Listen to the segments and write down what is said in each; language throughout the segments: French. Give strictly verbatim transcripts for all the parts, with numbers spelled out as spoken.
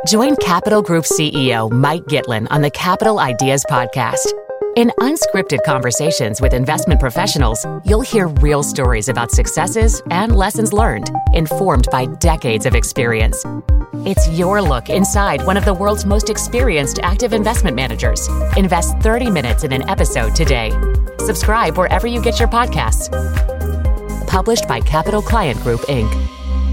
Join Capital Group C E O Mike Gitlin on the Capital Ideas Podcast. In unscripted conversations with investment professionals, you'll hear real stories about successes and lessons learned, informed by decades of experience. It's your look inside one of the world's most experienced active investment managers. Invest thirty minutes in an episode today. Subscribe wherever you get your podcasts. Published by Capital Client Group, Incorporated.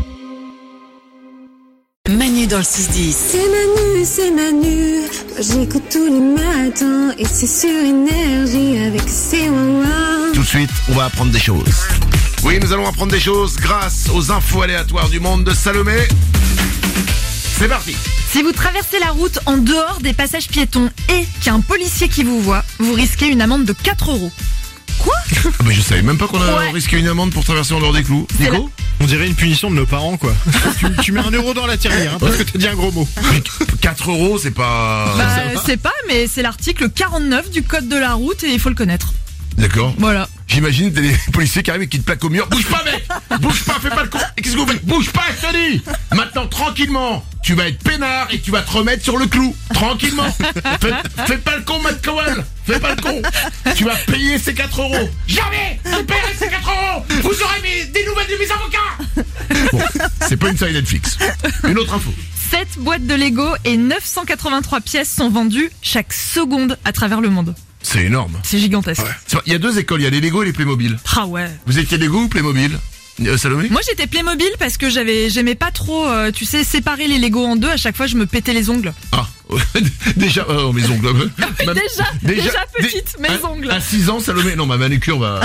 Manu dans le six dix. C'est Manu, c'est Manu. Moi j'écoute tous les matins et c'est sur Énergie avec ses wawa. Tout de suite, on va apprendre des choses. Oui, nous allons apprendre des choses grâce aux infos aléatoires du monde de Salomé. C'est parti. Si vous traversez la route en dehors des passages piétons et qu'il y a un policier qui vous voit, vous risquez une amende de quatre euros. Quoi ? Ah bah je savais même pas qu'on a Ouais. risqué une amende pour traverser en dehors des clous. C'est Nico ? On dirait une punition de nos parents, quoi. tu, tu mets un euro dans la tirelire, hein, parce que t'as dit un gros mot. Mais quatre euros, c'est pas... Bah, c'est pas, mais c'est l'article quarante-neuf du code de la route et il faut le connaître. D'accord. Voilà. J'imagine t'as des policiers qui arrivent et qui te plaquent au mur. Bouge pas, mec. Bouge pas, fais pas le con. Et qu'est-ce que vous faites ? Bouge pas, je te dis. Maintenant, tranquillement, tu vas être peinard et tu vas te remettre sur le clou. Tranquillement. Fais, fais pas le con, Matt Cowell. Fais pas le con. Tu vas payer ces quatre euros. Jamais je paierai ces quatre euros. Vous aurez mes, des nouvelles de mes avocats. Bon, c'est pas une série Netflix. Une autre info. sept boîtes de Lego et neuf cent quatre-vingt-trois pièces sont vendues chaque seconde à travers le monde. C'est énorme. C'est gigantesque. Ouais. Il y a deux écoles, il y a les Lego et les Playmobil. Ah ouais. Vous étiez Lego ou Playmobil, euh, Salomé ? Moi j'étais Playmobil parce que j'avais, j'aimais pas trop, euh, tu sais, séparer les Lego en deux. À chaque fois je me pétais les ongles. Ah, déjà, oh, mes ongles. Ma- déjà, déjà petite, dé- mes à- ongles. À six ans, Salomé, non, ma manucure va...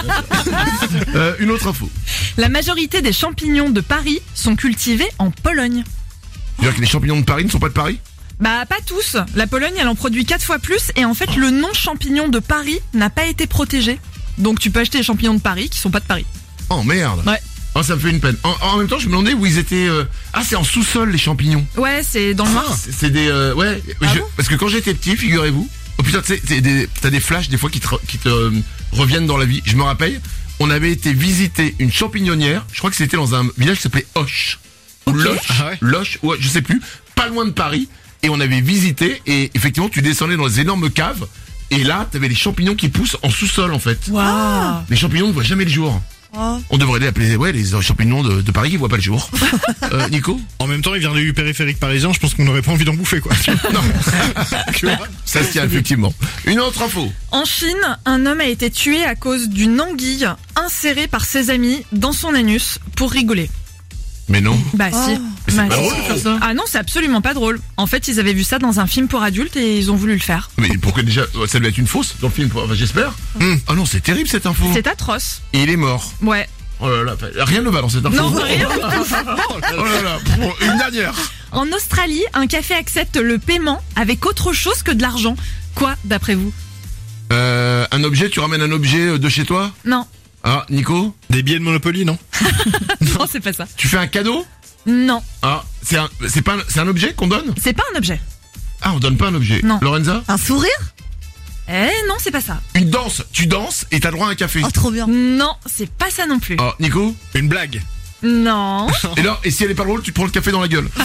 euh, une autre info. La majorité des champignons de Paris sont cultivés en Pologne. C'est-à-dire que les champignons de Paris ne sont pas de Paris ? Bah pas tous. La Pologne elle en produit quatre fois plus et en fait le nom champignon de Paris n'a pas été protégé. Donc tu peux acheter les champignons de Paris qui sont pas de Paris. Oh merde. Ouais. Oh, ça me fait une peine. En, en même temps, je me demandais où ils étaient... euh, Ah, c'est en sous-sol, les champignons. Ouais, c'est dans le noir. Ah, c'est, c'est des... euh, ouais, Ah je- bon parce que quand j'étais petit, figurez-vous... Oh putain, tu sais, c'est des- t'as des flashs des fois qui te, re- qui te euh, reviennent dans la vie. Je me rappelle, on avait été visiter une champignonnière, je crois que c'était dans un village qui s'appelait Hoche. Ou Loche, Ah ouais. Loche, ouais, je sais plus, pas loin de Paris. Et on avait visité, et effectivement, tu descendais dans les énormes caves, et là, t'avais les champignons qui poussent en sous-sol, en fait. Waouh. Les champignons ne voient jamais le jour. On devrait les appeler, ouais, les champignons de, de Paris qui voient pas le jour. euh, Nico ? En même temps, il vient du périphérique parisien, je pense qu'on n'aurait pas envie d'en bouffer, quoi. Non, Tu vois ? ça se tient, effectivement. Une autre info. En Chine, un homme a été tué à cause d'une anguille insérée par ses amis dans son anus pour rigoler. Mais non. Bah si. Mais c'est Bah, pas si. drôle de faire ça. Ah non, c'est absolument pas drôle. En fait, ils avaient vu ça dans un film pour adultes et ils ont voulu le faire. Mais pourquoi déjà, ça devait être une fausse dans le film, enfin, j'espère. Hmm. Ah non, c'est terrible cette info. C'est atroce. Et il est mort. Ouais. Oh là là, enfin, rien ne va dans cette info. Non, rien. Oh là là, bon, une dernière. En Australie, un café accepte le paiement avec autre chose que de l'argent. Quoi, d'après vous ? Euh, un objet, tu ramènes un objet de chez toi ? Non. Ah, Nico ? Des billets de Monopoly, non ? Non, c'est pas ça. Tu fais un cadeau ? Non, Ah, c'est un, c'est pas, un- c'est un objet qu'on donne ? c'est pas un objet. Ah, on donne pas un objet. Non. Lorenza ? Un sourire ? Eh non, c'est pas ça. Une danse. Tu danses et t'as droit à un café. Oh, trop bien. Non, c'est pas ça non plus. Ah, Nico ? Une blague. Non. Et là, et si elle est pas drôle, tu te prends le café dans la gueule.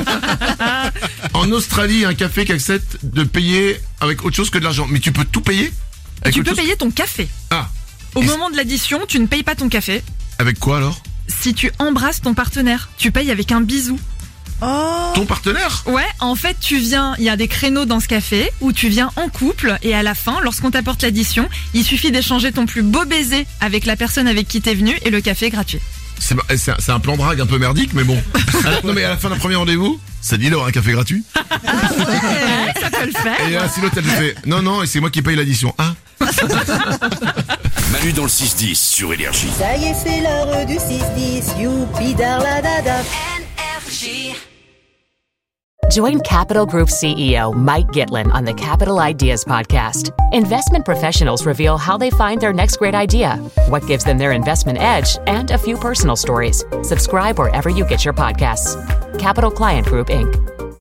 En Australie, un café qui accepte de payer avec autre chose que de l'argent. Mais tu peux tout payer avec Tu autre peux chose payer ton café. Ah, Au Et moment de l'addition, tu ne payes pas ton café. avec quoi alors ? Si tu embrasses ton partenaire, tu payes avec un bisou. Oh. Ton partenaire ? Ouais, en fait, tu viens, il y a des créneaux dans ce café où tu viens en couple et à la fin, lorsqu'on t'apporte l'addition, il suffit d'échanger ton plus beau baiser avec la personne avec qui t'es venu et le café est gratuit. C'est, c'est, un, c'est un plan drague un peu merdique, mais bon. À la- non, mais à la fin d'un premier rendez-vous, ça dit d'avoir un café gratuit. Ouais, ça peut le faire. Et là, si l'autre elle fait non, non, et c'est moi qui paye l'addition. Ah. Manu dans le six dix sur Énergie. Ça y est, c'est l'heure du six dix, youpi darladada. Join Capital Group C E O Mike Gitlin on the Capital Ideas Podcast. Investment professionals reveal how they find their next great idea, what gives them their investment edge, and a few personal stories. Subscribe wherever you get your podcasts. Capital Client Group, Incorporated.